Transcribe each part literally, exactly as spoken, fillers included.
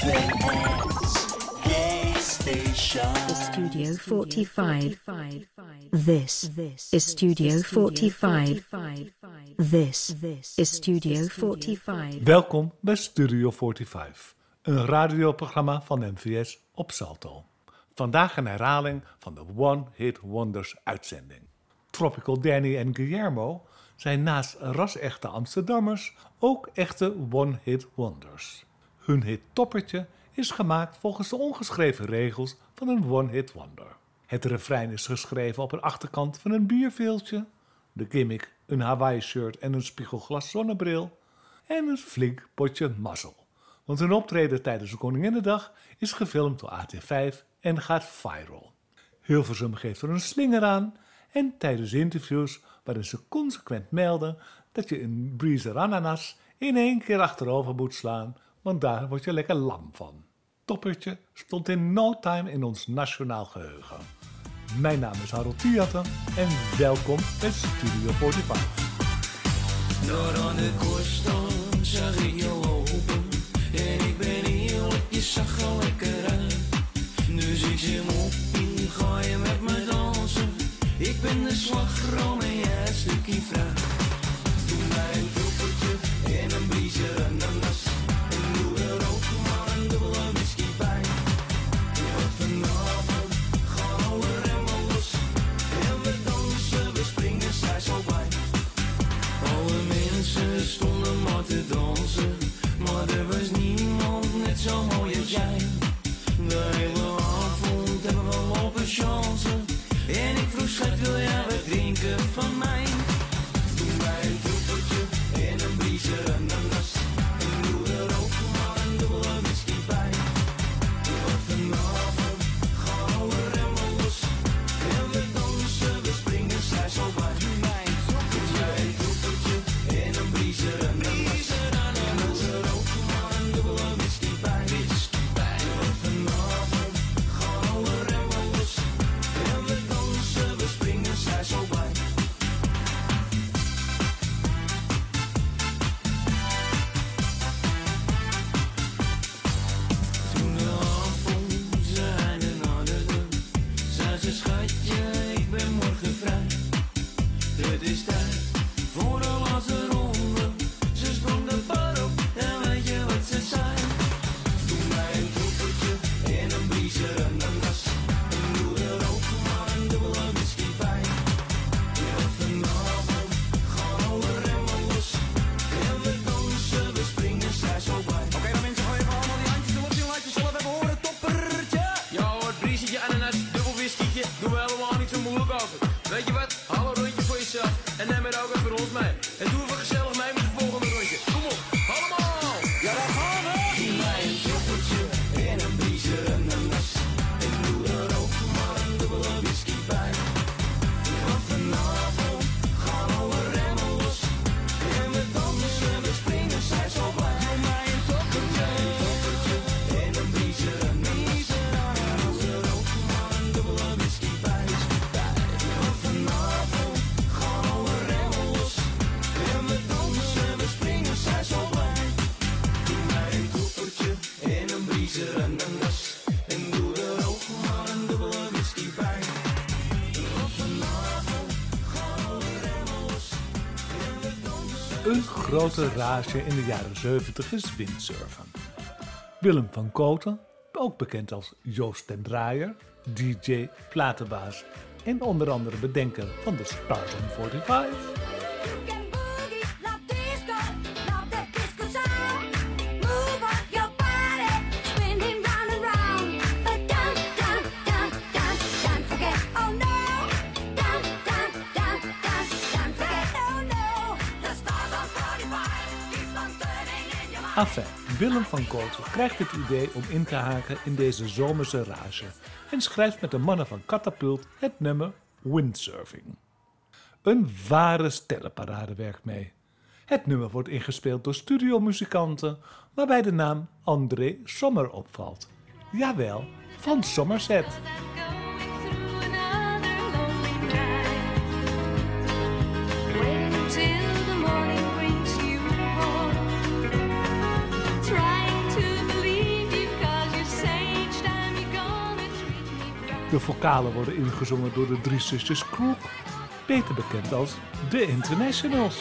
Studio forty-five. This is Studio forty-five. This is Studio forty-five. Welkom bij Studio forty-five, een radioprogramma van M V S op Salto. Vandaag een herhaling van de One Hit Wonders uitzending. Tropical Danny en Guillermo zijn naast ras-echte Amsterdammers ook echte One Hit Wonders. Hun hit Toppertje is gemaakt volgens de ongeschreven regels van een One Hit Wonder. Het refrein is geschreven op een achterkant van een bierveeltje, de gimmick een Hawaii shirt en een spiegelglas zonnebril en een flink potje mazzel. Want hun optreden tijdens de Koninginnedag is gefilmd door A T vijf en gaat viral. Hilversum geeft er een slinger aan en tijdens interviews waarin ze consequent melden dat je een Breezer ananas in één keer achterover moet slaan, want daar word je lekker lam van. Toppertje stond in no time in ons nationaal geheugen. Mijn naam is Harold Tiatten en welkom bij Studio forty-five. Door aan de koersstand zag ik je lopen en ik ben eerlijk, je zag er lekker uit. Dus ik zit op, ga je met me dansen. Ik ben de slagroom en jij het stukje fruit. Doe mij een toppertje en een Breezer ananas. En doe er ook maar een dubbele whisky bij. Want vanavond gaan alle remmen los. En we dansen, we springen, zij zo bij. Alle mensen stonden maar te dansen. Maar er was niemand net zo mooi als jij. De hele avond hebben we lopen chansen. En ik vroeg schat, wil jij wat drinken van mij? Doe mij een toppertje en een Breezer ananas. En doe er ook maar een dubbele whisky bij. Want vanavond gaan alle remmen los. En we dansen, we springen, zij zo bij. Doe mij een toppertje en een Breezer ananas. En doe er ook maar een dubbele whisky bij. Want vanavond gaan alle remmen los. En we dansen, we springen, zij zo bij. Toen de avond zijn einde naderde, zei ze schatje, ik ben morgen vrij. Het is tijd voor de laatste ronde. Ze sprong de bar op en weet je wat ze zei? Doe mij een toppertje en een Breezer ananas. En doe er ook maar een dubbele whisky bij. Want vanavond gaan alle remmen los. En we dansen, we springen, zij zo bij. Oké dan mensen, gooi even allemaal die handjes erop. Die laat je zelf even horen, toppertje. Ja hoor, Breezertje, ananas, dubbel whiskytje. Doen we helemaal niet zo moeilijk over. Weet je wat? Hou een rondje voor jezelf. En neem er ook even voor ons mee. En doe even gezellig mee met het volgende rondje. Kom op, allemaal! Ja, daar gaan we! Doe mij een toppertje en een Breezer ananas. En doe er ook maar een dubbele whisky bij. Want vanavond gaan alle remmen los. En we dansen, we springen, zij zo blij. Doe mij een toppertje, een toppertje en een Breezer ananas. En doe er ook maar een dubbele whisky bij. Want vanavond gaan alle remmen los. En we dansen, we springen, zij zo blij. Doe mij een toppertje en een Breezer ananas. En doe er ook maar een dubbele whisky bij. Want vanavond gaan alle remmen los. En we dansen. Een grote rage in de jaren zeventig is windsurfen. Willem van Kooten, ook bekend als Joost den Draaier, D J, platenbaas en onder andere bedenker van de Stardom forty-five, You can boogie, love disco, love that disco sound. Move up your body, spinning round and round. But don't, don't, don't, don't, don't forget, oh no. Don't, don't, don't, don't, don't forget, oh no. The stars on forty-five keep on turning in your mind. Enfin, Willem van Kooten krijgt het idee om in te haken in deze zomerse rage en schrijft met de mannen van Catapult het nummer Windsurfing. Een ware stellenparade werkt mee. Het nummer wordt ingespeeld door studiomuzikanten, waarbij de naam André Sommer opvalt. Jawel, van Somerset. Trying to believe you've De vocalen worden ingezongen door de drie zusjes Crook, beter bekend als The Internationals.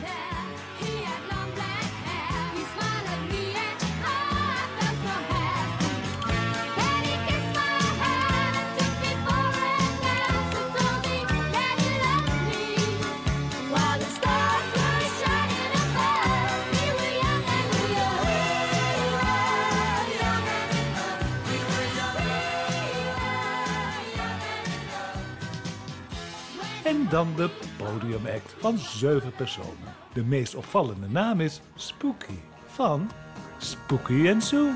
En dan de podiumact van zeven personen. De meest opvallende naam is Spooky van Spooky and Sue.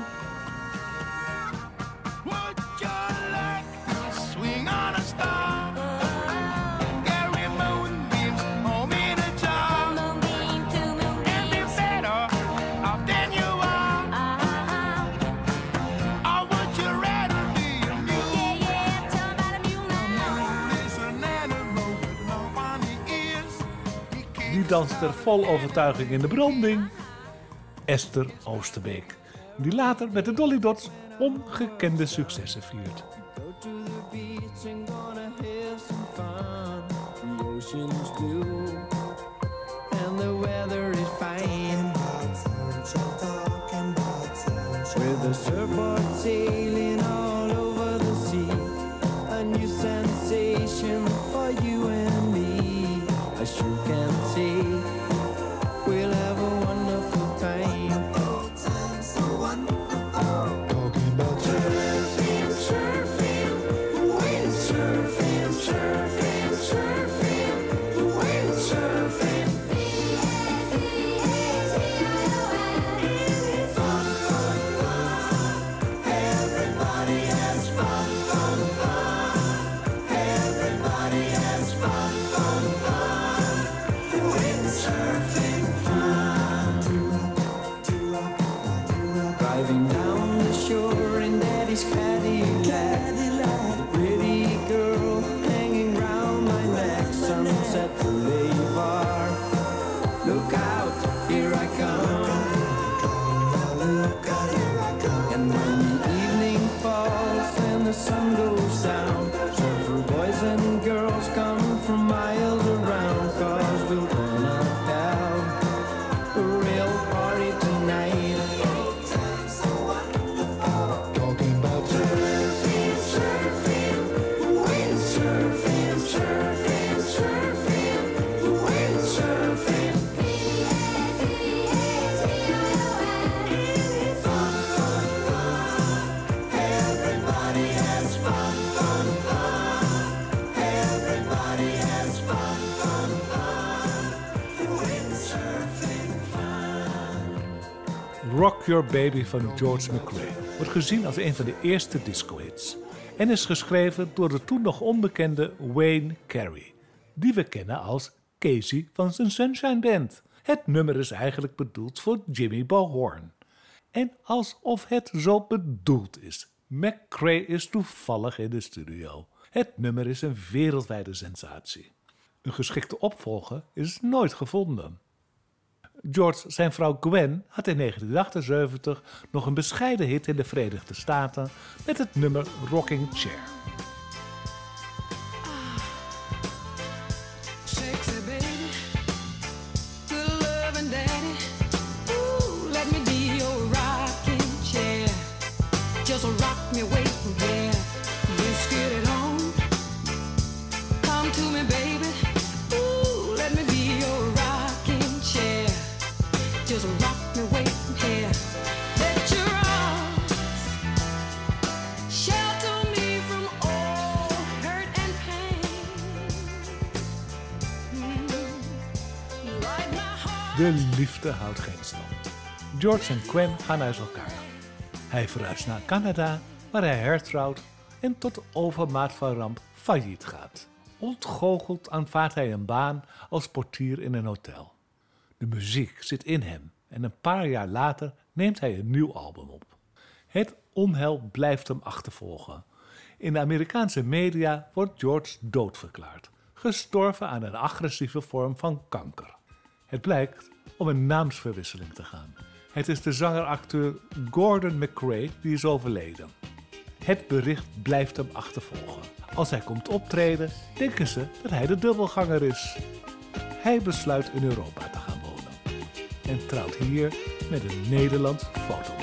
Would you like to swing on a star? Carry moonbeams home in a jar. And be better off than you are. Or would you rather be a mule? Is an animal with no funny ears. He keeps Die danst er vol overtuiging in de branding. Esther Oosterbeek, die later met de Dolly Dots ongekende successen viert. Go to the beach and gonna have some fun. The ocean's blue and the weather is fine. With the surfboard sailing all over the sea, a new sensation for you and me. As you can see, we'll have a wonderful time. Talking about surfing, surfing, windsurfing, surfing, surfing, windsurfing. Fun, fun, fun. Everybody has fun, fun, fun. Everybody has fun, fun, fun. Windsurfing fun. Driving down the shore in Daddy's Cadillac. The pretty girl hanging round my neck. Sunset Boulevard. Look out, here I come. And when the evening falls and the sun goes down, surfer boys and girls come from miles around. Cause we're gonna have a real party tonight. Talking about surfing, surfing, windsurfing, surfing, surfing, windsurfing. Fun, fun, fun. Everybody has fun, fun, fun. Everybody has fun, fun, fun. Windsurfing fun. Rock Your Baby van George McCrae wordt gezien als een van de eerste disco-hits en is geschreven door de toen nog onbekende Wayne Carey, die we kennen als Casey van zijn Sunshine Band. Het nummer is eigenlijk bedoeld voor Jimmy Bahorn. En alsof het zo bedoeld is, McCrae is toevallig in de studio. Het nummer is een wereldwijde sensatie. Een geschikte opvolger is nooit gevonden. George, zijn vrouw Gwen, had in negentien achtenzeventig nog een bescheiden hit in de Verenigde Staten met het nummer Rocking Chair. Sexy baby, good loving daddy. Ooh, let me be your rocking chair. Just rock me away from here. Let's get it on. Come to me, baby. Ooh, let me be your rocking chair. Just rock me away from here. Let your arms shelter me from all hurt and pain. Mm. Light my heart. De liefde houdt geen stand. George en Gwen gaan uit elkaar. Hij verhuist naar Canada, waar hij hertrouwt en tot overmaat van ramp failliet gaat. Ontgoocheld aanvaardt hij een baan als portier in een hotel. De muziek zit in hem en een paar jaar later neemt hij een nieuw album op. Het onheil blijft hem achtervolgen. In de Amerikaanse media wordt George doodverklaard, gestorven aan een agressieve vorm van kanker. Het blijkt om een naamsverwisseling te gaan. Het is de zanger-acteur Gordon McCrae die is overleden. Het bericht blijft hem achtervolgen. Als hij komt optreden, denken ze dat hij de dubbelganger is. Hij besluit in Europa te gaan wonen en trouwt hier met een Nederlands fotomodel.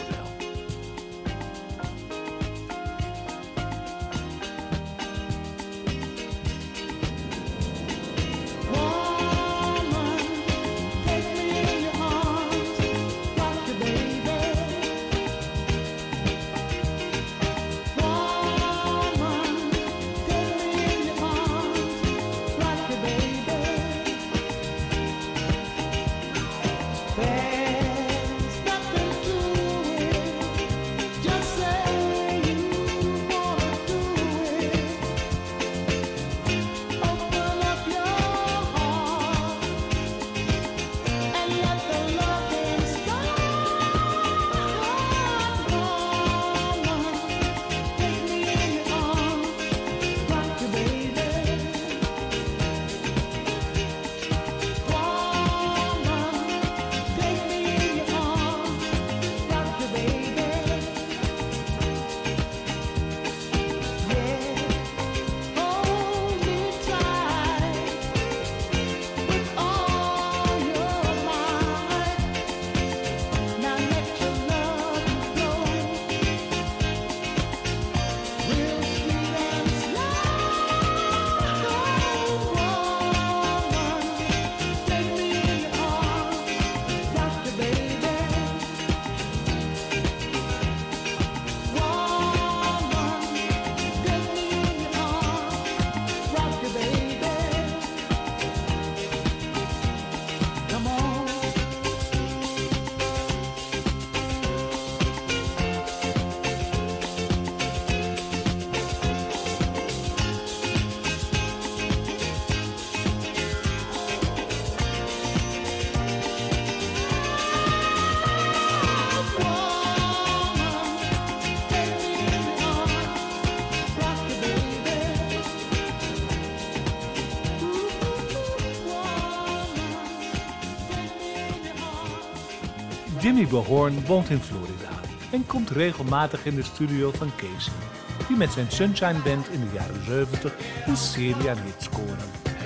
Jimmy Behorn woont in Florida en komt regelmatig in de studio van Casey, die met zijn Sunshine Band in de jaren zeventig een serie aan hits scoren.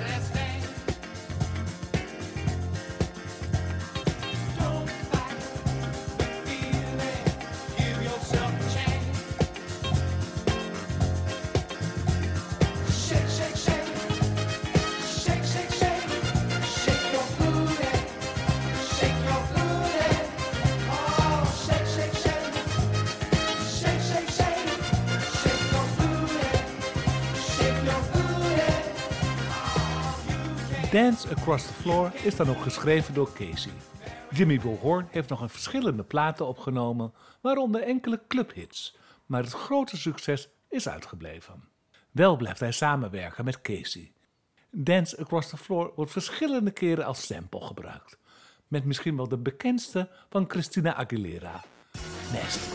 Dance Across the Floor is dan ook geschreven door Casey. Jimmy Behorn heeft nog een verschillende platen opgenomen, waaronder enkele clubhits, maar het grote succes is uitgebleven. Wel blijft hij samenwerken met Casey. Dance Across the Floor wordt verschillende keren als sample gebruikt, met misschien wel de bekendste van Christina Aguilera, Nasty.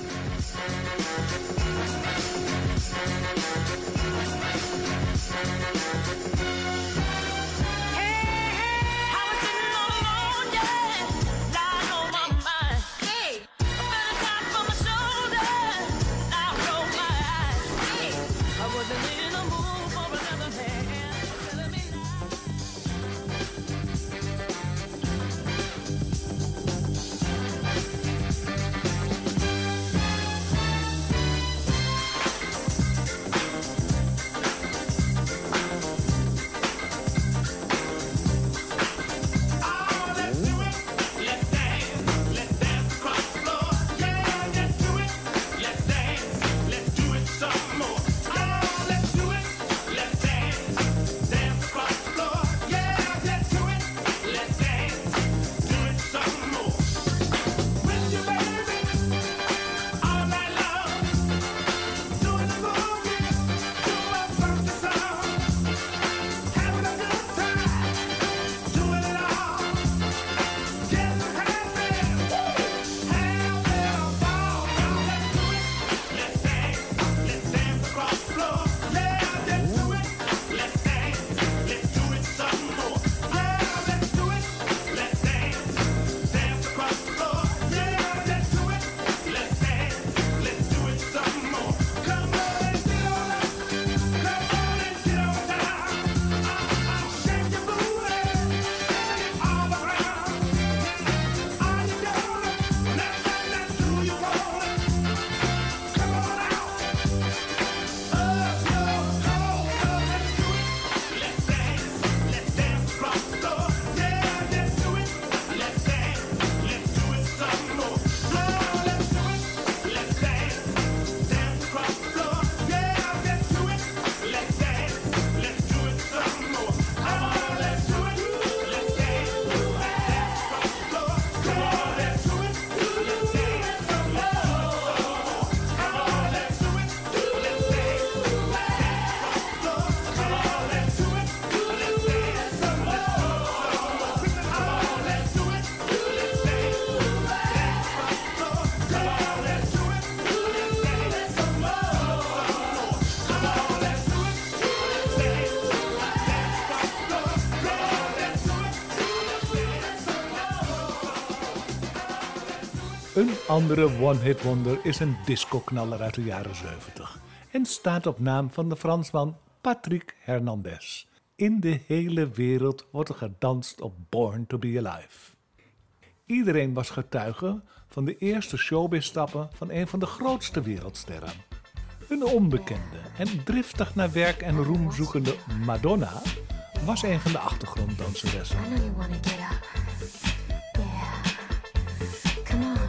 Een andere one-hit wonder is een disco-knaller uit de jaren zeventig en staat op naam van de Fransman Patrick Hernandez. In de hele wereld wordt er gedanst op Born to be Alive. Iedereen was getuige van de eerste showbiz-stappen van een van de grootste wereldsterren. Een onbekende en driftig naar werk en roem zoekende Madonna was een van de achtergronddanseressen. I know you wanna get up. Yeah. Come on.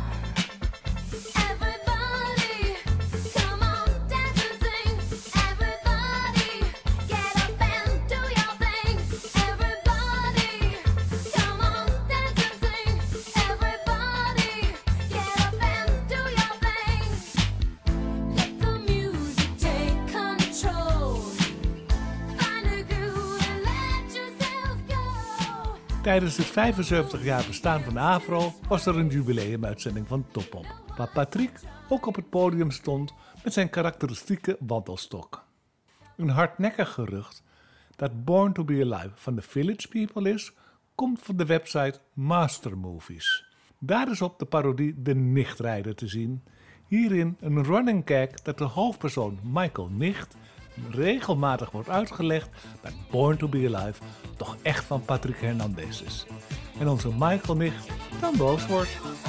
Everybody, come on, dance and sing. Everybody, get up and do your thing. Everybody, come on, dance and sing. Everybody, get up and do your thing. Let the music take control. Find a groove and let yourself go. Tijdens het vijfenzeventig jaar bestaan van Afro was er een jubileumuitzending van Top Op, waar Patrick ook op het podium stond met zijn karakteristieke wandelstok. Een hardnekkig gerucht dat Born to be Alive van The Village People is, komt van de website Master Movies. Daar is op de parodie De Nichtrijder te zien. Hierin een running gag dat de hoofdpersoon Michael Nicht regelmatig wordt uitgelegd dat Born to be Alive toch echt van Patrick Hernandez is. En onze Michael Nicht dan boos wordt.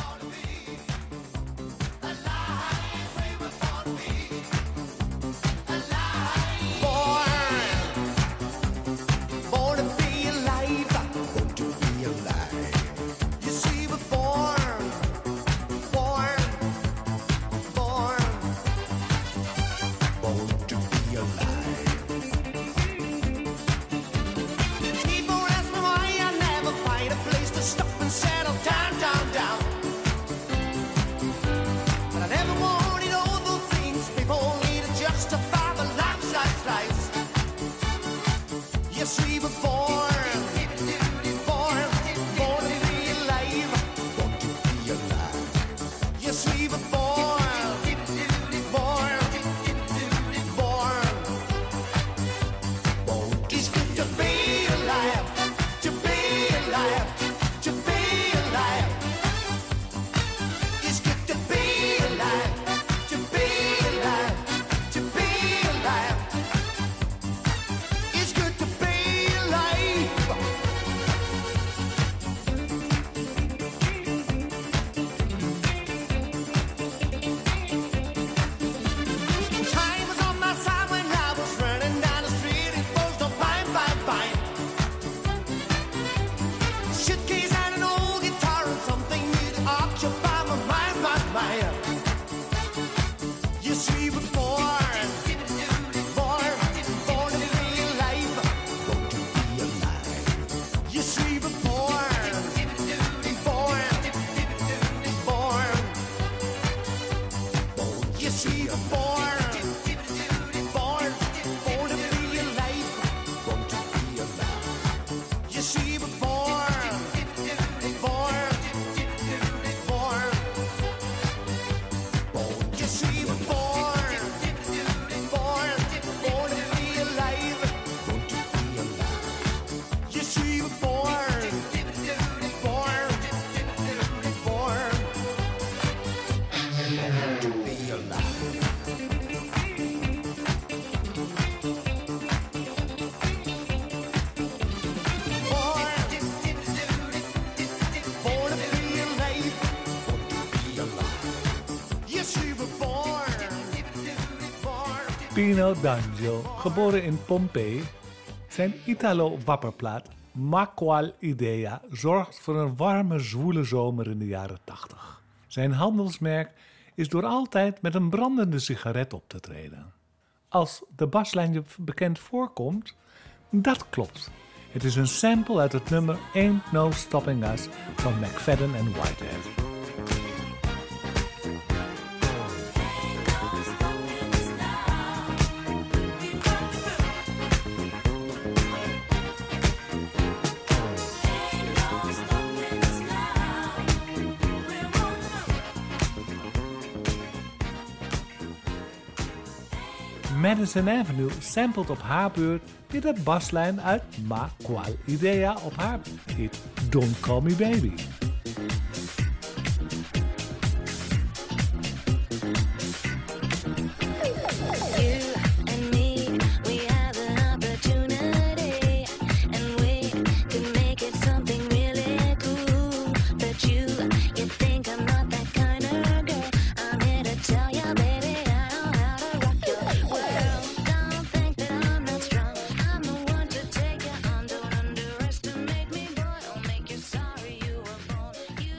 Born to be alive, born to be alive. You see, we're born, born, born, born to be alive. People ask me why I never find a place to stop and settle down, down, down. But I never wanted all those things people need to justify the lives, lives, lives. Yes, we were born, born, born to be alive, born to be alive. Yes, we were born, born, born, born. It's good to be alive, to be alive, to be alive. It's good to be alive, to be alive, to be alive. It's good to be alive. Time was on my side when I was running down the street. It was no fine, fine, fine. Suitcase and an old guitar and something new to occupy my mind, my mind. Yes, we were born, born, born to be alive, born to be alive. Yes, we were born, born, born, born. Yes, we were born, born, born to be alive, born to be alive. Yes, we were born, born, born, born. Yes, we were born, born, born to be alive, born to be alive. Yes, we were born, born, born, born to be alive. Born, born to be alive, born to be alive. Yes, we were born, born. Pino D'Angelo, geboren in Pompeii, zijn Italo-wapperplaat Ma Qual Idea zorgt voor een warme, zwoele zomer in de jaren tachtig. Zijn handelsmerk is door altijd met een brandende sigaret op te treden. Als de baslijn je bekend voorkomt, dat klopt. Het is een sample uit het nummer Ain't No Stopping Us van McFadden en Whitehead. Madison Avenue sampled op haar beurt weer de baslijn uit Ma Qual Idea op haar hit Don't Call Me Baby.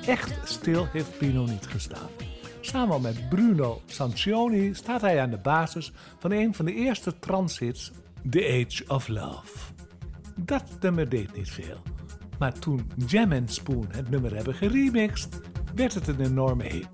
Echt stil heeft Pino niet gestaan. Samen met Bruno Sancioni staat hij aan de basis van een van de eerste transhits, The Age of Love. Dat nummer deed niet veel. Maar toen Jam and Spoon het nummer hebben geremixed, werd het een enorme hit.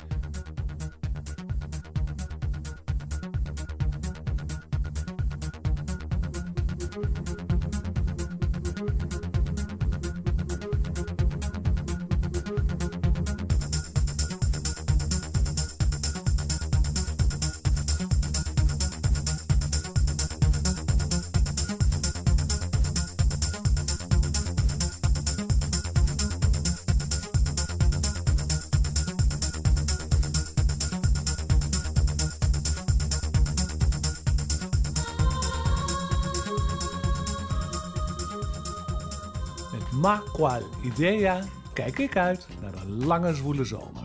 Ma qual idea, kijk ik uit naar een lange zwoele zomer.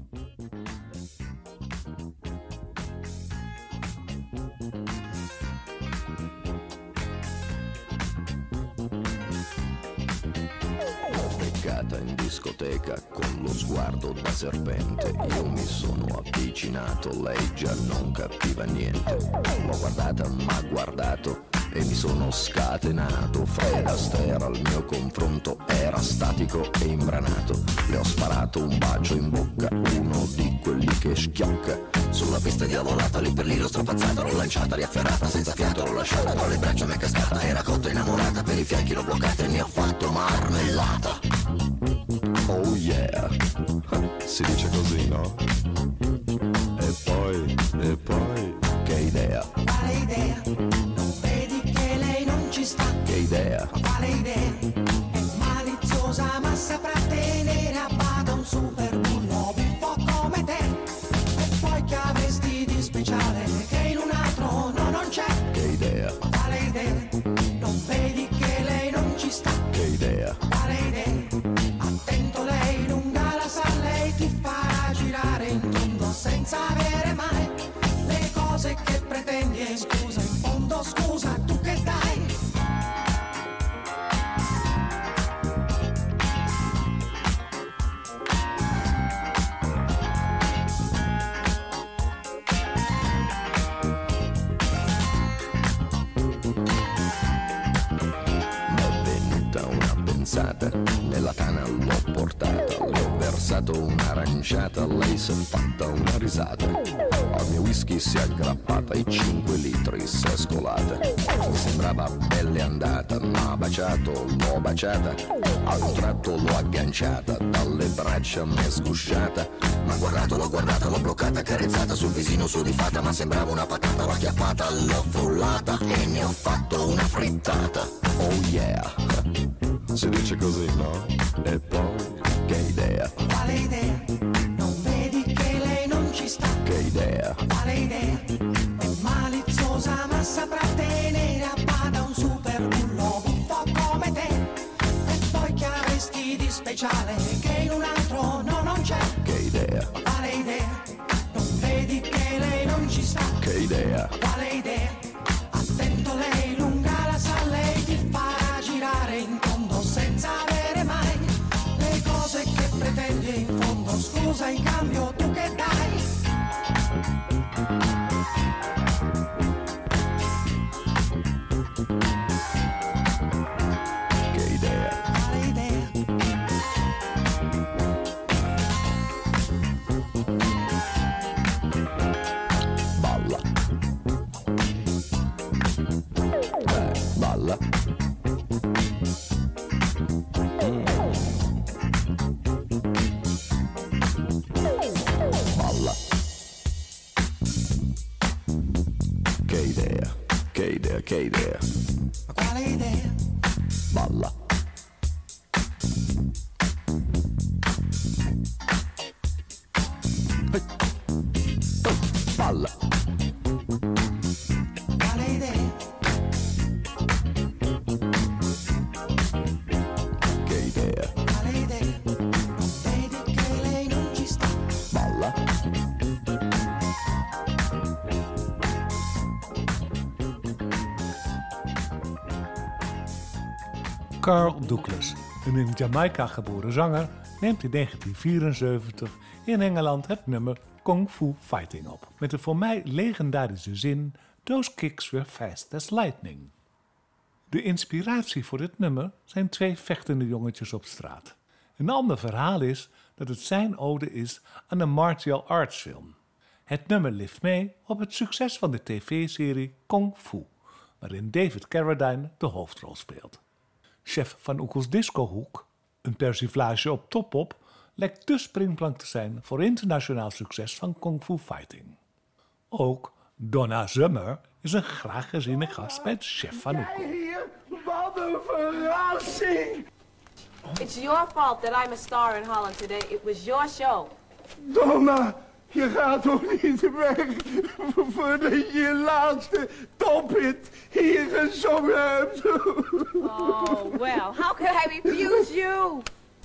Beccata in discoteca con lo sguardo da serpente, io mi sono avvicinato, lei già non capiva niente. L'ho guardata, m'ha guardato e mi sono scatenato. Fred Astaire al mio confronto era statico e imbranato. Le ho sparato un bacio in bocca, uno di quelli che schiocca. Sulla pista diavolata, lì per lì l'ho strappazzata, l'ho lanciata, riafferrata, senza fiato l'ho lasciata, tra le braccia mi è cascata, era cotta innamorata, per i fianchi l'ho bloccata e ne ho fatto marmellata. Oh yeah, si dice così, no? E poi, e poi, che idea? Quale idea? Non vedi che lei non ci sta? Che idea? Quale idea? È maliziosa ma saprà tenere a bada un super bullo buffo come te. E poi che avresti di speciale che in un altro no non c'è? Che idea? Quale idea? Non vedi che lei non ci sta? Che idea? Quale idea? Attento, lei lunga la sa, lei ti farà girare in tondo senza avere mai le cose che pretendi. E scusa, in fondo scusa, tu che dai? Nella tana l'ho portata, le ho versato un'aranciata, lei si è fatta una risata. Al mio whisky si è aggrappata e cinque litri si è scolata. Mi sembrava belle andata, m'ha baciato, l'ho baciata. A un tratto l'ho agganciata, dalle braccia m'è sgusciata. M'ha guardato, l'ho guardata, l'ho bloccata, carezzata sul visino sudifata. Ma sembrava una patata, l'ho acchiappata, l'ho frullata e ne ho fatto una frittata. Oh yeah, si dice così, no? E poi, che idea? Quale idea? Non vedi che lei non ci sta? Che idea? Quale idea? È maliziosa ma saprà tenere a bada un super bullo buffo come te. E poi che avresti di speciale che in un altro no non c'è? Che idea? Quale idea? Non vedi che lei non ci sta? Che idea? Quale idea? Attento, lei lunga la sa, lei ti farà girare in tondo senza avere mai le cose che pretendi. In fondo scusa, in cambio tu che dai? Che idea? Quale idea? Balla. Eh, balla. Mm. Balla. Che idea? Che idea? Che idea? Quale idea? Balla. Hey. Oh, balla. Quale idea? Che idea? Quale idea? Non vedi che lei non ci sta? Balla. Carl Douglas, een in Jamaica geboren zanger, neemt in negentien vierenzeventig in Engeland het nummer Kung Fu Fighting op. Met de voor mij legendarische zin: Those kicks were fast as lightning. De inspiratie voor dit nummer zijn twee vechtende jongetjes op straat. Een ander verhaal is dat het zijn ode is aan een martial arts film. Het nummer lift mee op het succes van de tv-serie Kung Fu, waarin David Carradine de hoofdrol speelt. Chef van Oekels Discohoek, een persiflage op Top-Op, lijkt de springplank te zijn voor internationaal succes van Kung Fu Fighting. Ook Donna Summer is een graag geziene gast bij Chef van Oekel. Hier, wat een verrassing! It's your fault that I'm a star in Holland today. It was your show. Donna, je gaat toch niet weg voordat je je laatste tophit hier gezongen hebt? Oh, well, how could I refuse you?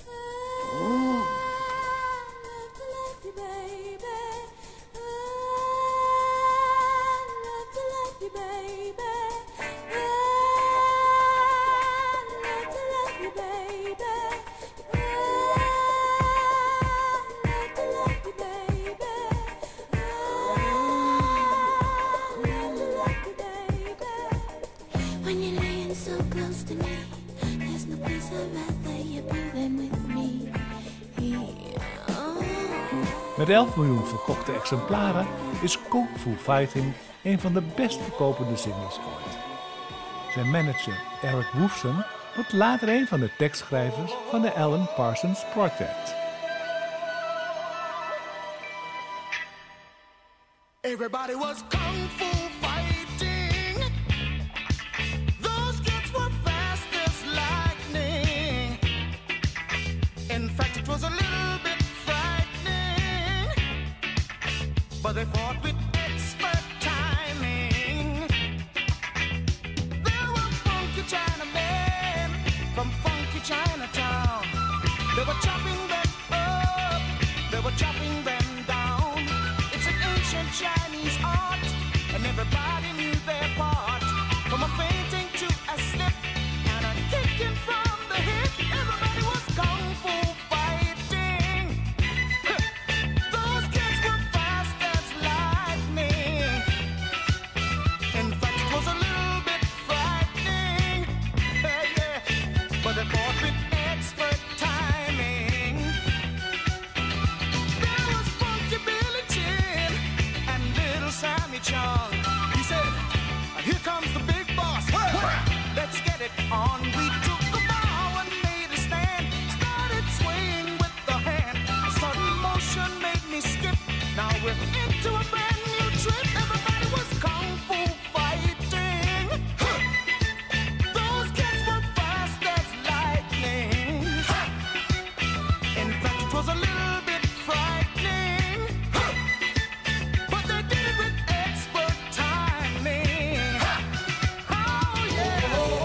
When you're laying so close to me, there's no place I'd rather you be than with me. Oh. Met elf miljoen verkochte exemplaren is Kung Fu Fighting een van de best verkopende singles ooit. Zijn manager Eric Woofson wordt later een van de tekstschrijvers van de Alan Parsons Project. Everybody was kung fu fighting. Those kids were fast as lightning. In fact, it was a little bit frightening. But they fought with expert timing. There were funky Chinamen from funky Chinatown. They were chopping them up. They were chopping them down. It's an ancient Chinese art, and everybody knew their part. From a fainting to a slip, and a kicking from the hip. Everybody was kung fu fighting. Those kids were fast as lightning. In fact, it was a little bit frightening. Yeah, yeah. But they fought with expert timing. There was funky Billy Chin and little Sammy Chung. He said, "Here comes the big boss. Let's get it on." We took a bow and made a stand. Started swaying with the hand. A sudden motion made me skip. Now we're into a brand new trip. Everybody was kung fu fighting. Those kids were fast as lightning. In fact, it was a little bit frightening. But they did it with expert timing. Oh, yeah.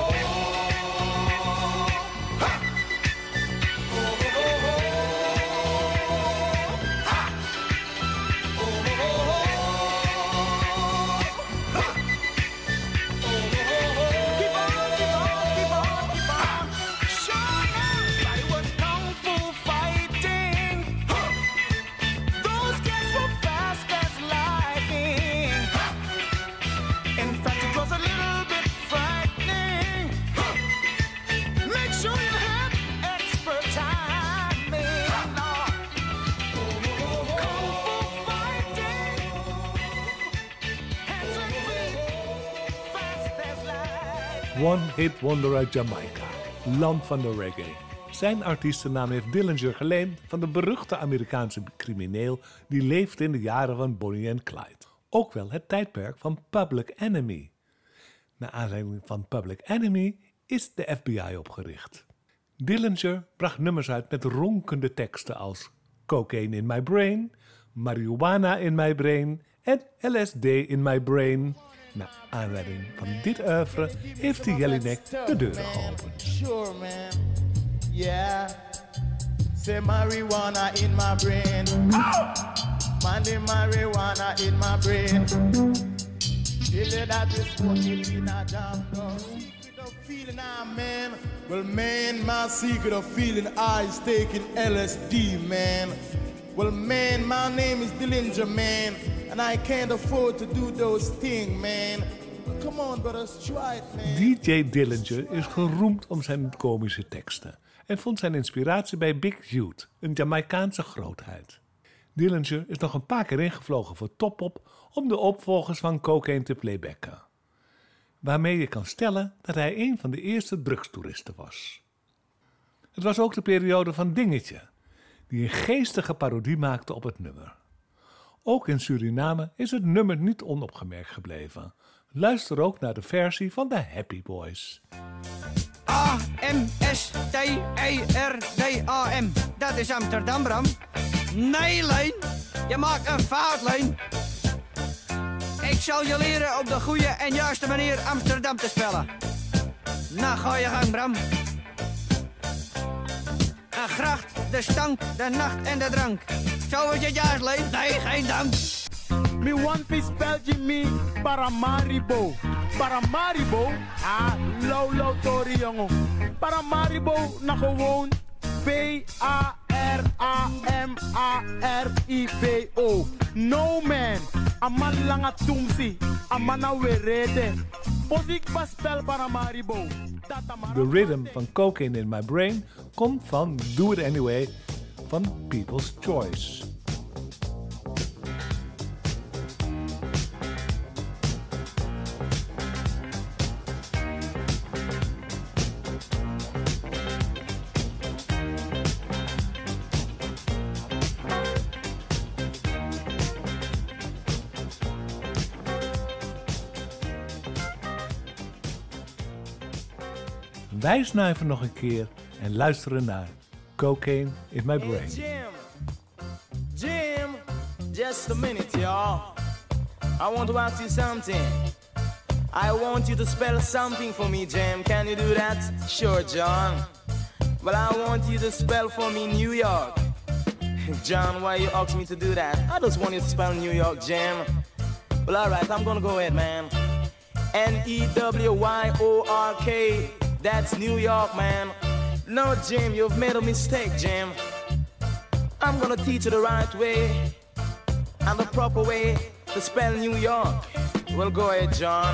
Keep on, keep on, keep on, keep on. Sure, everybody was kung fu fighting. Those kids were fast as lightning. In fact, it was a little bit frightening. Make sure you have expert timing. Kung fu fighting. Hands and feet, fast as lightning. One Hit Wonder uit Jamaica, land van de reggae. Zijn artiestennaam heeft Dillinger geleend van de beruchte Amerikaanse crimineel die leefde in de jaren van Bonnie en Clyde. Ook wel het tijdperk van Public Enemy. Naar aanleiding van Public Enemy is de F B I opgericht. Dillinger bracht nummers uit met ronkende teksten als Cocaine in my brain, Marijuana in my brain en L S D in my brain. Naar aanleiding van dit oeuvre heeft de Jelinek de deuren geopend. Sure, man. Yeah. Say marijuana in my brain. Oh! Man, the marijuana in my brain. Feel it that is smoking in a jam. of feeling I man. Well, man, my secret of feeling I is taking L S D, man. Well, man, my name is Dillinger, man, and I can't afford to do those things, man. Come on, brothers, try it, man. D J Dillinger is geroemd om zijn komische teksten en vond zijn inspiratie bij Big Youth, een Jamaicaanse grootheid. Dillinger is nog een paar keer ingevlogen voor Top Op om de opvolgers van Cocaine te playbacken, waarmee je kan stellen dat hij een van de eerste drugstoeristen was. Het was ook de periode van Dingetje, die een geestige parodie maakte op het nummer. Ook in Suriname is het nummer niet onopgemerkt gebleven. Luister ook naar de versie van de Happy Boys. A M S T E R D A M. Dat is Amsterdam, Bram. Nee, Leen. Je maakt een fout, Leen. Ik zal je leren op de goede en juiste manier Amsterdam te spellen. Nou, ga je gang, Bram. Een gracht, de stank, de nacht en de drank. Zo is het juist, Leen. Nee, geen dank. Me want to spell Jimmy Paramaribo. Paramaribo? Ah, low low tori jongen. Paramaribo na gewoon P A R A M A R I B O. No man, a man langa tumsi, a man a werede. Posik pas spel Paramaribo. De rhythm van Cocaine in My Brain komt van Do It Anyway van People's Choice. Wij snuiven nog een keer en luisteren naar Cocaine in My Brain. Hey, Jim, Jim, just a minute, y'all. I want to ask you something. I want you to spell something for me, Jim. Can you do that? Sure, John. Well, I want you to spell for me New York. John, why you ask me to do that? I just want you to spell New York, Jim. Well, all right, I'm gonna go ahead, man. N E W Y O R K. That's New York, man. No, Jim, you've made a mistake, Jim. I'm gonna teach you the right way and the proper way to spell New York. Well, go ahead, John.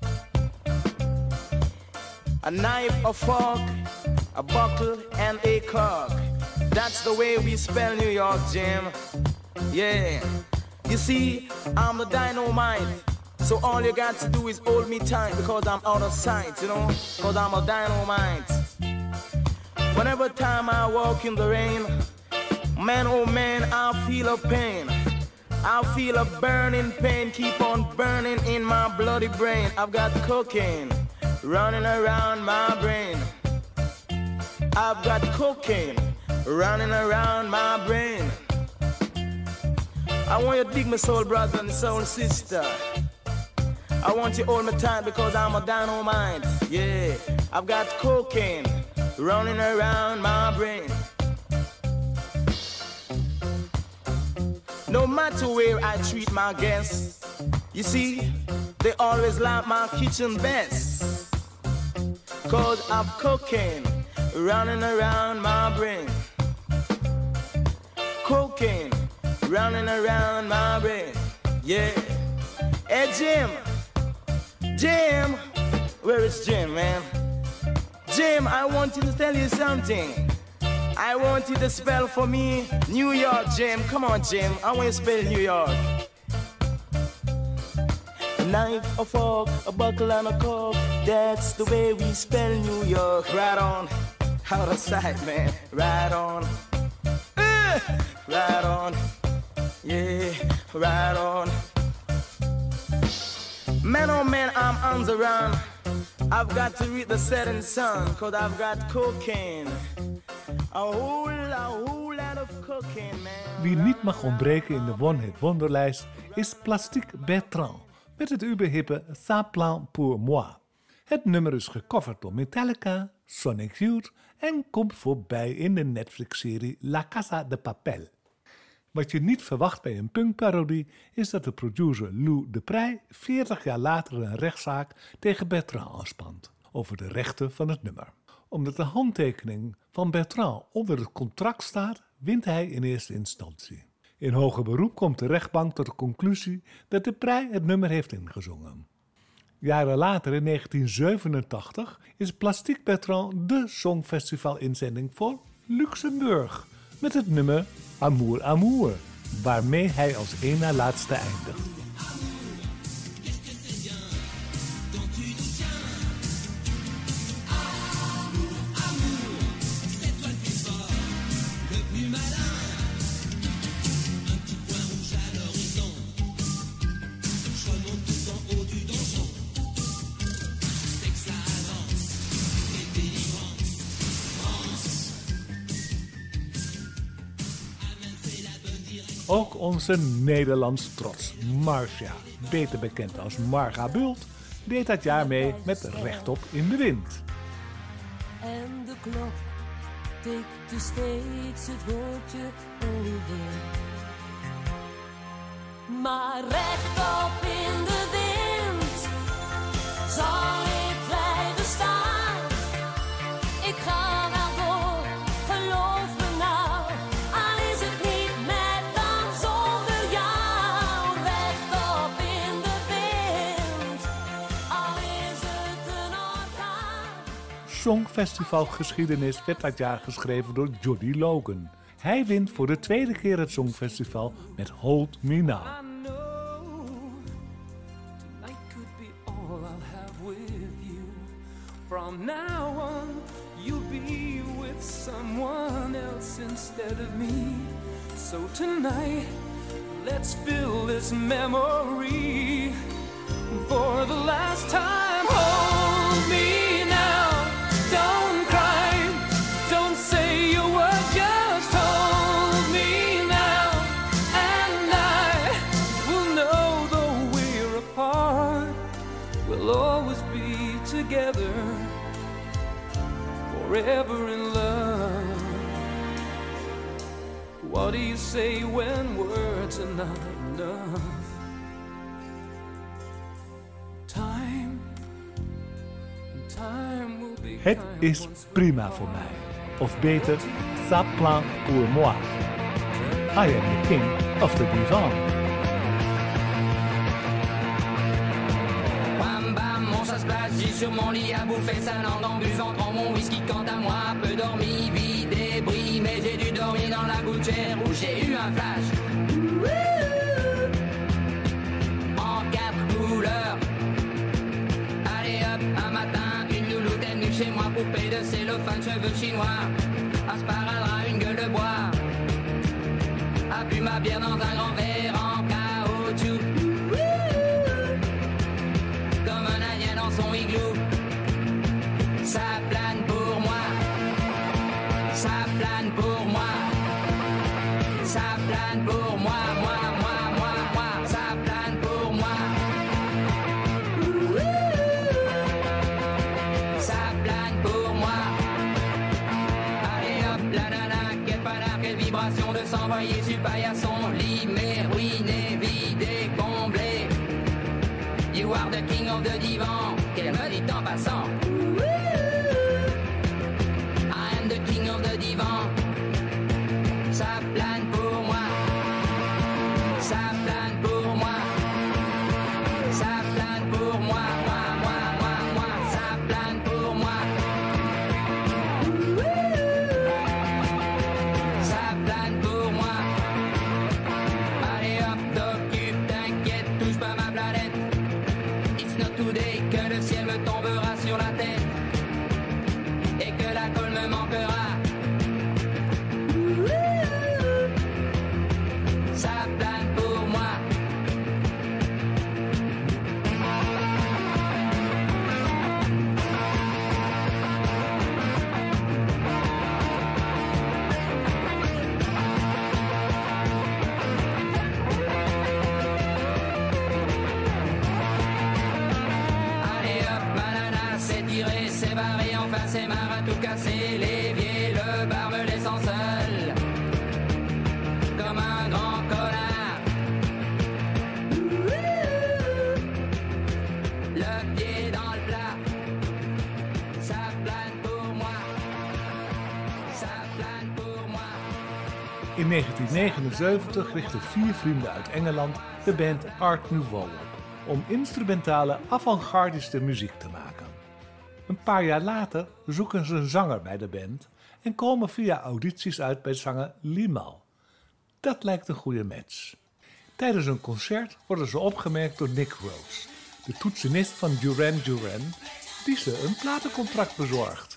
A knife, a fork, a buckle, and a cork. That's the way we spell New York, Jim. Yeah. You see, I'm the dynamite. So all you got to do is hold me tight because I'm out of sight, you know, because I'm a dynamite. Whenever time I walk in the rain, man, oh man, I feel a pain. I feel a burning pain, keep on burning in my bloody brain. I've got cocaine running around my brain. I've got cocaine running around my brain. I want you to dig my soul brother and soul sister. I want you to hold me tight because I'm a dynamite. Yeah, I've got cocaine running around my brain. No matter where I treat my guests, you see, they always like my kitchen best. Cause I've cocaine running around my brain. Cocaine running around my brain. Yeah. Hey, Jim. Jim, where is Jim, man? Jim, I want you to tell you something. I want you to spell for me New York, Jim. Come on, Jim. I want you to spell New York. A knife, a fork, a buckle, and a cork. That's the way we spell New York. Right on. Out of sight, man. Right on. Uh, right on. Yeah, right on. Man, oh man, I'm on the run. I've got to read the setting sun, cause I've got cocaine. A whole, a whole lot of cocaine, man. Wie niet mag ontbreken in de One Hit Wonderlijst is Plastique Bertrand met het uberhippe Ça Plan Pour Moi. Het nummer is gecoverd door Metallica, Sonic Youth en komt voorbij in de Netflix-serie La Casa de Papel. Wat je niet verwacht bij een punkparodie is dat de producer Lou Deprey veertig jaar later een rechtszaak tegen Bertrand aanspant. over de rechten van het nummer. Omdat de handtekening van Bertrand onder het contract staat, wint hij in eerste instantie. In hoger beroep komt de rechtbank tot de conclusie dat de Prij het nummer heeft ingezongen. Jaren later, in negentien zevenentachtig, is Plastique Bertrand de songfestival-inzending voor Luxemburg met het nummer Amour Amour, waarmee hij als één na laatste eindigt. Ook onze Nederlands trots, Marcia, beter bekend als Marga Bult, deed dat jaar mee met Rechtop in de Wind. En de klok tikte steeds het woordje over. Maar rechtop in de wind zal ik blijven staan. Ik ga wel door, geloof me nou, al is het niet met dan zonder jou. Rechtop in de wind, al is het een orkaan. Songfestivalgeschiedenis werd dat jaar geschreven door Johnny Logan. Hij wint voor de tweede keer het Songfestival met Hold Me Now. From now on, you'll be with someone else instead of me. So tonight, let's fill this memory for the last time. Hold me now, don't cry, don't say a word, just hold me now, and I will know though we're apart, we'll always be together, forever in love. What do you say when words are not enough? Time, time will be Het is prima voor mij. Of beter, ça plaint pour moi. I am the king of the divan. J'ai sur mon lit à bouffer sa langue en buvant grand mon whisky. Quant à moi, peu dormi, vie débris, mais j'ai dû dormir dans la gouttière où j'ai eu un flash. En quatre couleurs. Allez hop, un matin, une louloute est venue chez moi, poupée de cellophane, cheveux chinois, un sparadrap, une gueule de bois, a bu ma bière dans un grand verre en caoutchouc. Son igloo, ça plane pour moi, ça plane pour moi, ça plane pour moi, moi, moi, moi, moi, ça plane pour moi, ça plane pour moi. Allez hop, la nana, quelle panard, quelle vibration de s'envoyer sur paillasson, lit, mais ruiné, vidé, comblé. You are the king of the divan, qu'elle me dit en passant. I am the king of the divan. Ça plane pour moi, ça plane pour moi, ça plane pour moi, moi, moi, moi, moi, ça plane pour moi. Ça plane pour moi. Allez hop, t'occupe, t'inquiète, touche pas ma planète. Today, que le ciel me tombera sur la tête et que la colle me manquera. Ça plane pour moi. C'est barré, enfin c'est marre à tout casser. L'évier, le bar me laissant seul comme un grand connard. Le pied dans le plat, In negentien negenenzeventig richtten vier vrienden uit Engeland de band Art Nouveau op om instrumentale avant-gardische muziek te maken. Een paar jaar later zoeken ze een zanger bij de band en komen via audities uit bij zanger Limahl. Dat lijkt een goede match. Tijdens een concert worden ze opgemerkt door Nick Rhodes, de toetsenist van Duran Duran, die ze een platencontract bezorgt.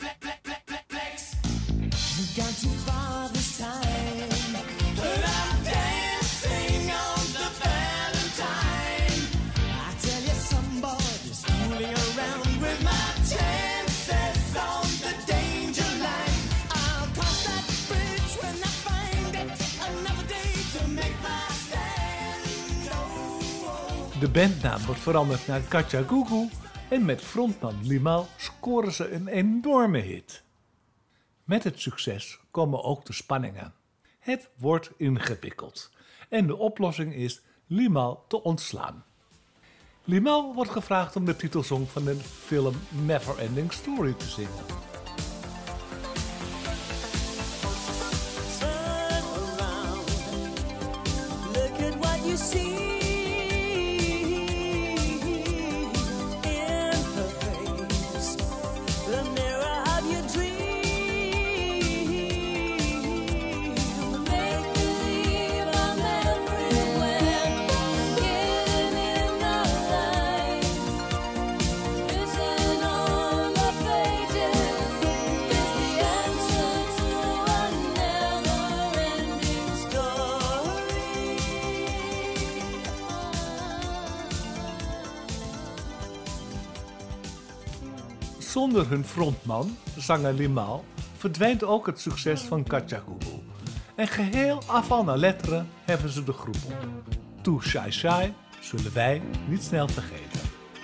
De bandnaam wordt veranderd naar Kajagoogoo en met frontman Limahl scoren ze een enorme hit. Met het succes komen ook de spanningen. Het wordt ingewikkeld en de oplossing is Limahl te ontslaan. Limahl wordt gevraagd om de titelsong van de film Neverending Story te zingen. Turn around, look at what you see. Zonder hun frontman, zanger Limahl, verdwijnt ook het succes van Kajagoogoo. En geheel avant à lettre heffen ze de groep op. Too Shy Shy zullen wij niet snel vergeten.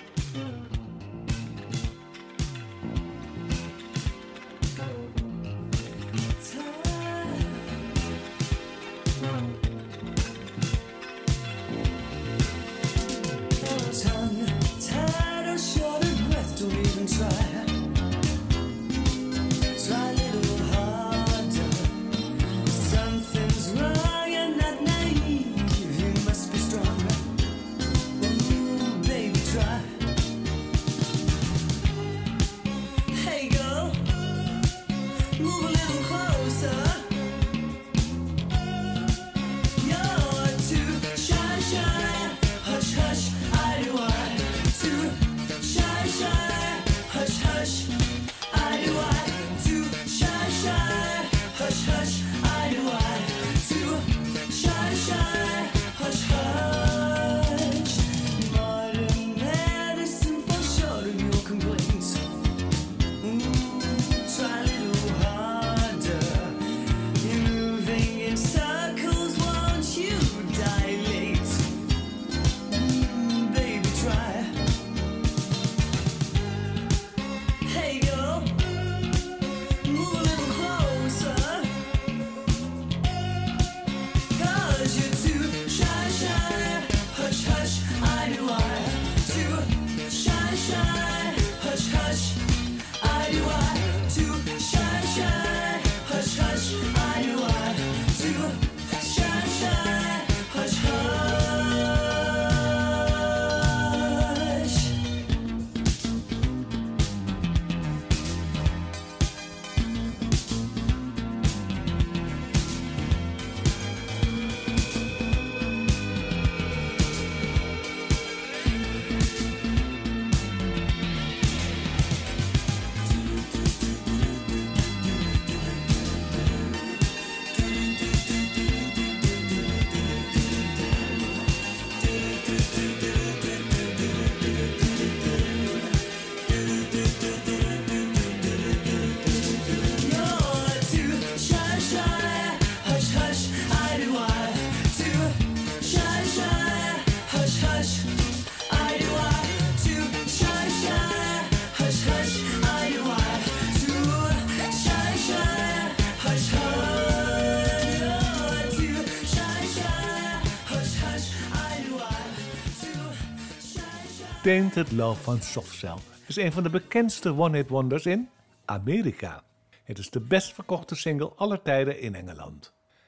Tainted Love van Soft Cell is een van de bekendste one-hit wonders in Amerika. Het is de best verkochte single aller tijden in Engeland.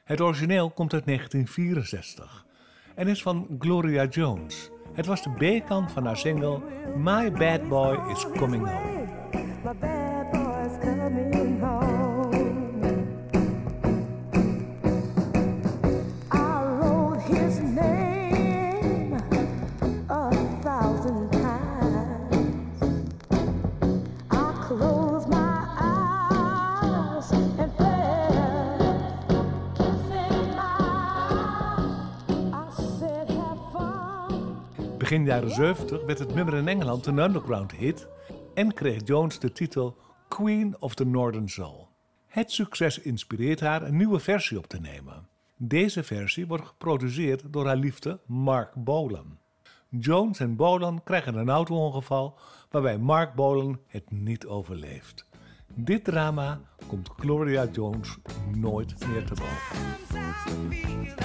Het origineel komt uit negentien vierenzestig en is van Gloria Jones. Het was de B-kant van haar single My Bad Boy Is Coming Home. My bad boy's coming home. I wrote his name a thousand times. I close my eyes and felt kissing mine. I said have fun. Begin jaren zeventig werd het nummer in Engeland een underground hit en kreeg Jones de titel Queen of the Northern Soul. Het succes inspireert haar een nieuwe versie op te nemen. Deze versie wordt geproduceerd door haar liefde Mark Bolan. Jones en Bolan krijgen een auto-ongeval waarbij Mark Bolan het niet overleeft. Dit drama komt Gloria Jones nooit meer te boven.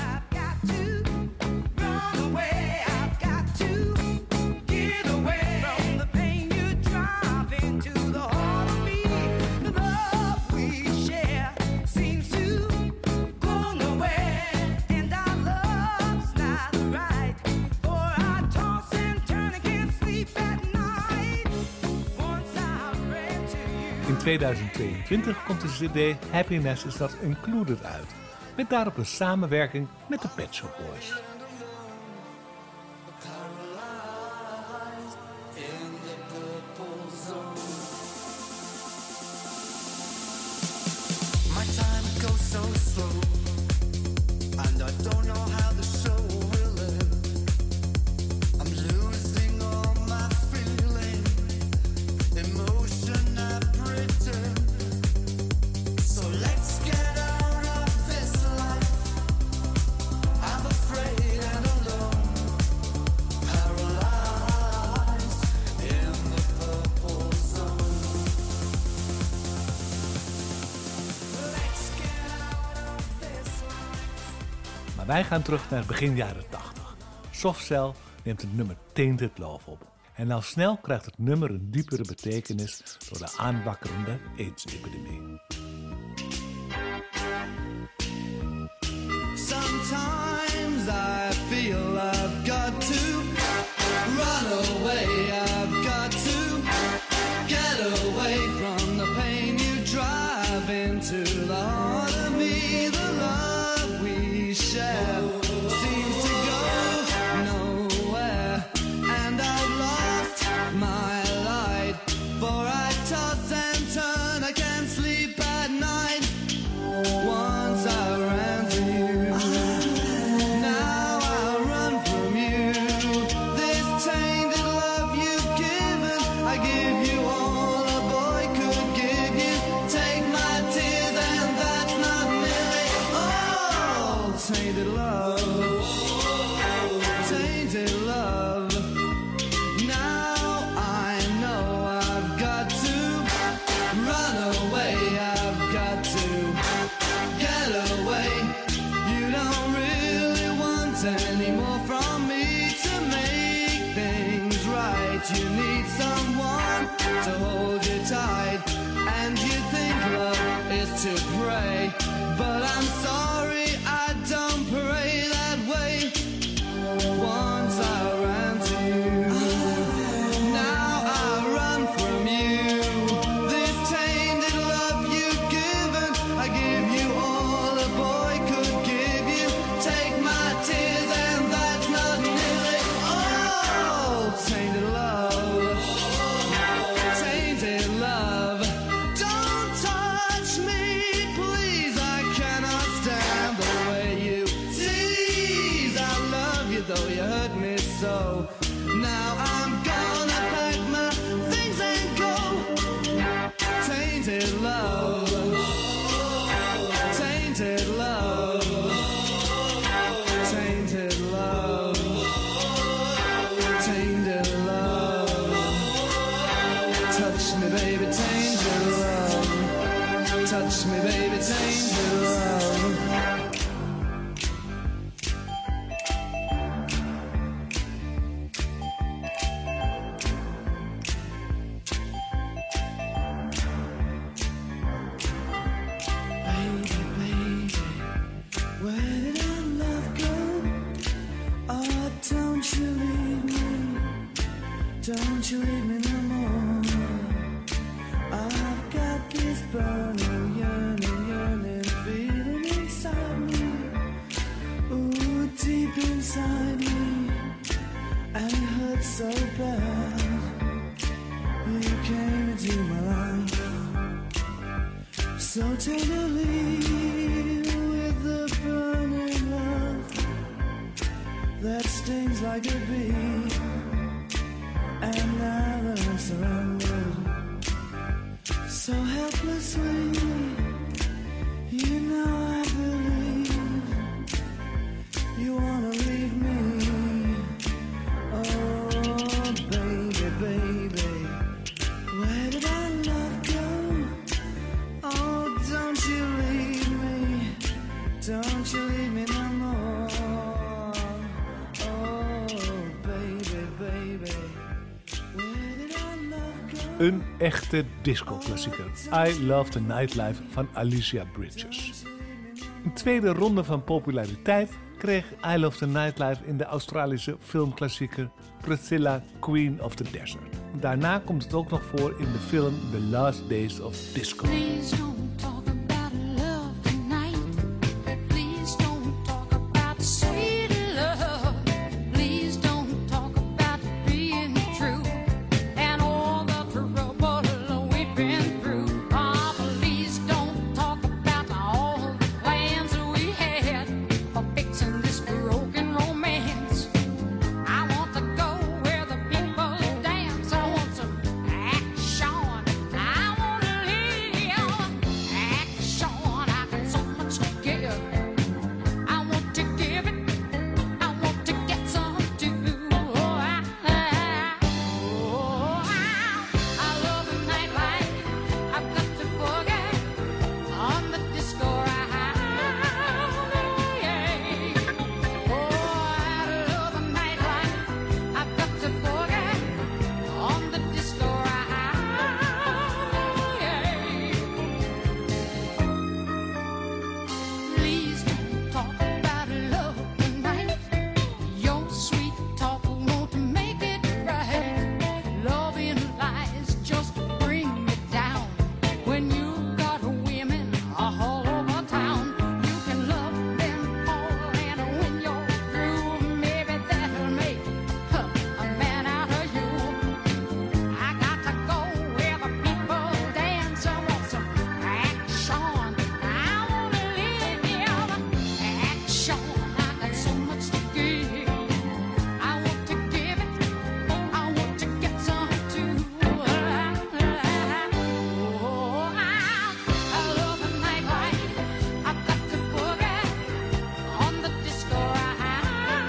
In tweeduizend tweeëntwintig komt de cd Happiness Is Not Included uit, met daarop een samenwerking met de Pet Shop Boys. My time goes so slow, and I don't know how the show will end. I'm losing all my feeling, emotion I pretend. So let's get out of this life. I'm afraid and alone, paralyzed in the purple zone. Let's get out of this life. Maar wij gaan terug naar begin jaren tachtig. Softcell neemt het nummer Tainted Love op. En al snel krijgt het nummer een diepere betekenis door de aanwakkerende AIDS-epidemie. Sometimes I feel I've got to run away. I've got to get away from the pain you drive into the heart of me. The love we share seems to go nowhere, and I've lost my light. For I toss and turn, I can't sleep at night. Once I ran to you, now I run from you. This tainted love you've given, I give you all a boy could give you. Take my tears and that's not nearly all. Tainted love, tainted love. Now I know I've got to run away. I've got to get away. You don't really want any more from me to make things right. You need someone to hold you tight, and you think love is to pray, but I'm sorry, I don't pray that way. Once I ran to you, now I run from you. This tainted love you've given, I give you all a boy could give you. Take my tears and that's not nearly all. Tainted love, tainted love. Don't touch me, please, I cannot stand the way you tease. I love you though you hurt me so. Now I'm gonna pack my things and go. Tainted love, tainted love, tainted love, tainted love. Touch me, baby, tainted love. Touch me, baby, tainted love. Baby, baby, leave me no more. I've got this burning, yearning, yearning feeling inside me. Ooh, deep inside me. And it hurts so bad. You came into my life so tenderly with the burning love that stings like a bee. And now that I'm surrounded so helplessly, you know I believe you wanna leave me. Oh, baby, baby, where did our love go? Oh, don't you leave me, don't you leave me no more. Oh, baby, baby, where did our love go? Een echte disco-klassieker. I Love the Nightlife van Alicia Bridges. Een tweede ronde van populariteit kreeg I Love the Nightlife in de Australische filmklassieker Priscilla, Queen of the Desert. Daarna komt het ook nog voor in de film The Last Days of Disco. Please don't talk about love tonight. Please don't talk about sweet love. Please don't talk about being true and all the trouble we've been through. Oh, please don't talk about all the plans we had for fixing this broken romance. I want to go where the people dance. I want some action. I want to live action. I got so much to give. I want to give it. I want to get some too. Oh, I, I, oh, I, I love the nightlife. I've got to forget on the disco ride. Oh, I love the nightlife. I've got to forget on the disco ride. Please don't talk about love tonight. Your sweet talk won't make it right. Love in lies just bring me down. When you got women all over town, you can love them all, and when you're through, maybe that'll make huh, a man out of you. I got to go where the people dance. I want some action. I want to live action. I got so much to give. I want to give it. I want to get some too. Oh, I, I love the nightlife. I've got to forget on the disco ride.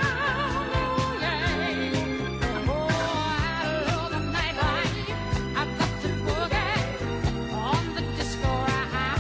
Oh, I love the nightlife. I've got to forget on the disco ride.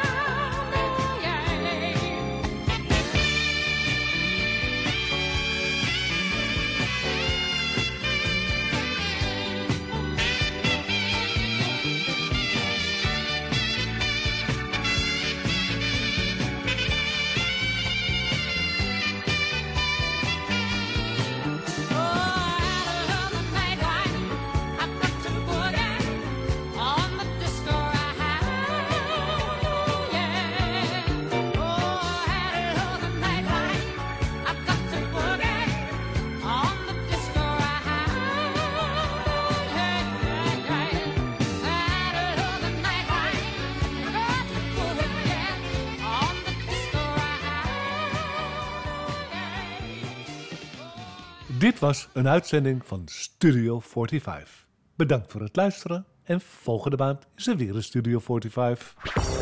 Dit was een uitzending van Studio vijfenveertig. Bedankt voor het luisteren en volgende maand is er weer een Studio vijfenveertig.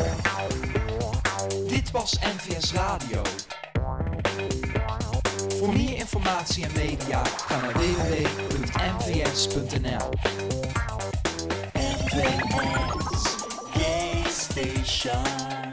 Dit was N V S Radio. Voor meer informatie en media ga naar w w w punt n v s punt n l. N V S Gay Station.